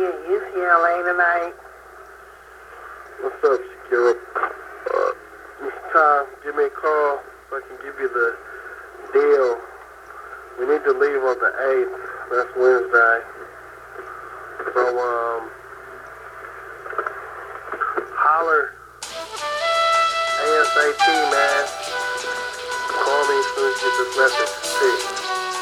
UCLA tonight. What's up, Security? It's time. Give me a call so I can give you the deal. We need to leave on the 8th. That's Wednesday. So, holler. ASAP, man. Call me as soon as you get this message. Peace.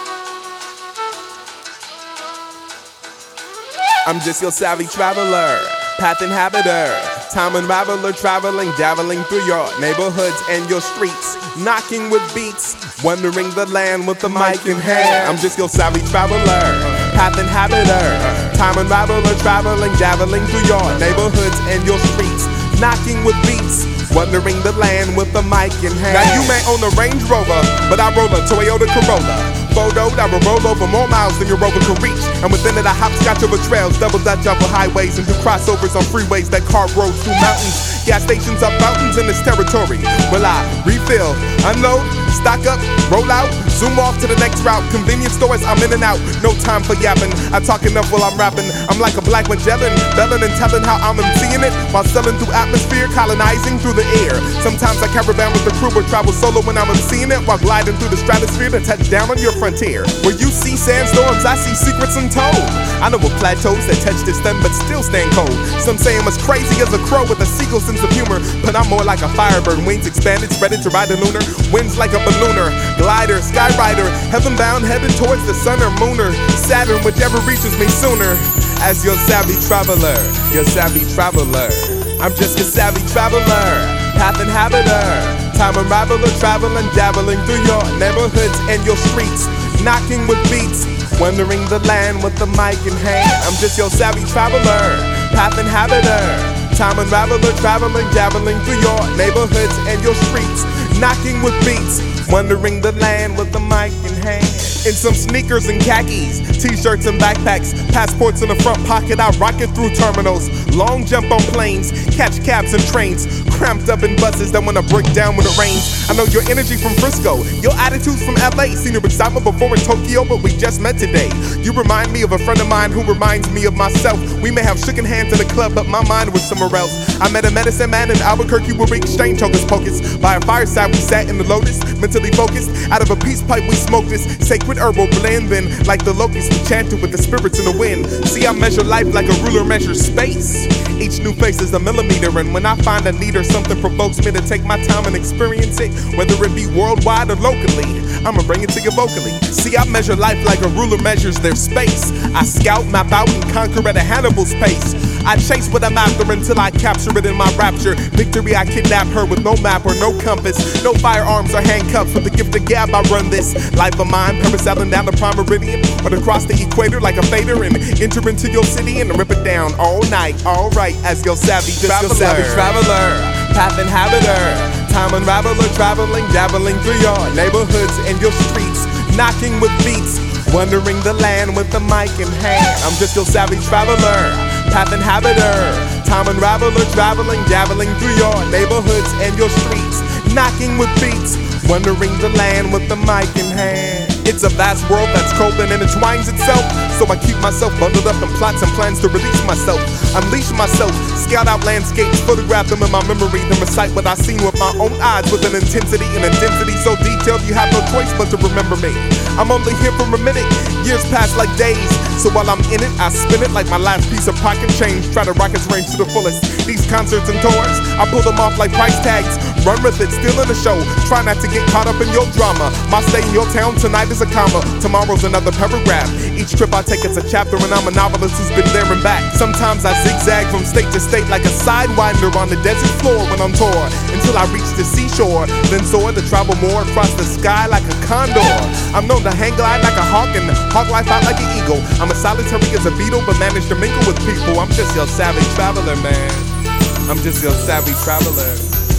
I'm just your savvy traveler, path inhabitor, time unraveler, traveling, dabbling through your neighborhoods and your streets, knocking with beats, wandering the land with the mic in hand. I'm just your savvy traveler, path inhabitor, time unraveler, traveling, dabbling through your neighborhoods and your streets, knocking with beats, wandering the land with the mic in hand. Now you may own a Range Rover, but I roll a Toyota Corolla. Photoed, I will roll over more miles than your Rover can reach. And within it I hopscotch over trails, double dutch over highways, and do crossovers on freeways that carve roads through mountains. Gas stations up fountains in this territory. Will I refill, unload, stock up, roll out, zoom off to the next route? Convenience stores, I'm in and out, no time for yapping. I talk enough while I'm rapping. I'm like a black Magellan, belling and telling how I'm seeing it while selling through atmosphere, colonizing through the air. Sometimes I caravan with the crew or travel solo when I'm seeing it while gliding through the stratosphere to touch down on your frontier. Where you see sandstorms, I see secrets untold. I know of plateaus that touch this sun but still stand cold. Some say I'm as crazy as a crow with a seagull sense of humor, but I'm more like a firebird, wings expanded, spreading to ride the lunar. Winds like a ballooner, glider, skyrider, heaven bound, headed towards the sun or moon or Saturn, whichever reaches me sooner. As your savvy traveler, your savvy traveler. I'm just a savvy traveler, path inhabitor, time unraveler, traveling, dabbling through your neighborhoods and your streets, knocking with beats, wandering the land with the mic in hand. I'm just your savvy traveler, path inhabitor, time unraveler, traveling, dabbling through your neighborhoods and your streets, knocking with beats, wandering the land with the mic in hand. In some sneakers and khakis, t-shirts and backpacks, passports in the front pocket, I rock it through terminals, long jump on planes, catch cabs and trains, cramped up in buses that wanna break down when it rains. I know your energy from Frisco, your attitude's from LA, seen your excitement before in Tokyo, but we just met today. You remind me of a friend of mine who reminds me of myself. We may have shaken hands in a club, but my mind was somewhere else. I met a medicine man in Albuquerque where we exchanged hocus pocus. By a fireside we sat in the lotus, mentally focused. Out of a peace pipe we smoked this sacred herbal blend. Then like the locusts we chanted with the spirits in the wind. See, I measure life like a ruler measures space. Each new face is a millimeter, and when I find a need or something provokes me to take my time and experience it, whether it be worldwide or locally, I'ma bring it to you vocally. See, I measure life like a ruler measures their space. I scout, map out, and conquer at a Hannibal's pace. I chase what I'm after until I capture it in my rapture. Victory, I kidnap her with no map or no compass, no firearms or handcuffs. With the gift of gab, I run this life of mine, purpose sailing down the prime meridian or across the equator like a fader, and enter into your city and rip it down all night. All right, as your savvy traveler, your savvy traveler, path inhabitor, time unraveler, traveling, dabbling through your neighborhoods and your streets, knocking with beats, wandering the land with the mic in hand. I'm just your savvy traveler, path inhabitor, time unraveler, traveling, dabbling through your neighborhoods and your streets, knocking with beats, wandering the land with the mic in hand. It's a vast world that's cold and intertwines itself, so I keep myself bundled up in plots and plans to release myself, unleash myself, scout out landscapes, photograph them in my memory, then recite what I've seen with my own eyes with an intensity and a density so detailed you have no choice but to remember me. I'm only here for a minute, years pass like days, so while I'm in it, I spin it like my last piece of pocket change, try to rock its range to the fullest. These concerts and tours, I pull them off like price tags, run with it, still in the show, try not to get caught up in your drama. My stay in your town tonight is a comma, tomorrow's another paragraph. Each trip I take it's a chapter, and I'm a novelist who's been there and back. Sometimes I zigzag from state to state like a sidewinder on the desert floor when on tour, until I reach the seashore, then soar to travel more across the sky like a condor. I'm known to hang glide like a hawk and hawk life out like an eagle. I'm as solitary as a beetle but manage to mingle with people. I'm just your savvy traveler, man. I'm just your savvy traveler.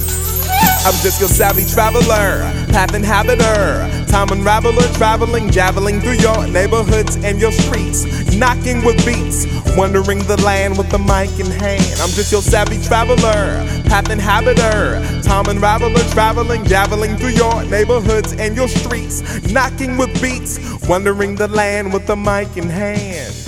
I'm just your savvy traveler, path inhabitor, time unraveler, traveling, dabbling through your neighborhoods and your streets, knocking with beats, wandering the land with the mic in hand. I'm just your savvy traveler, path inhabitor, time unraveler, traveling, dabbling through your neighborhoods and your streets, knocking with beats, wandering the land with the mic in hand.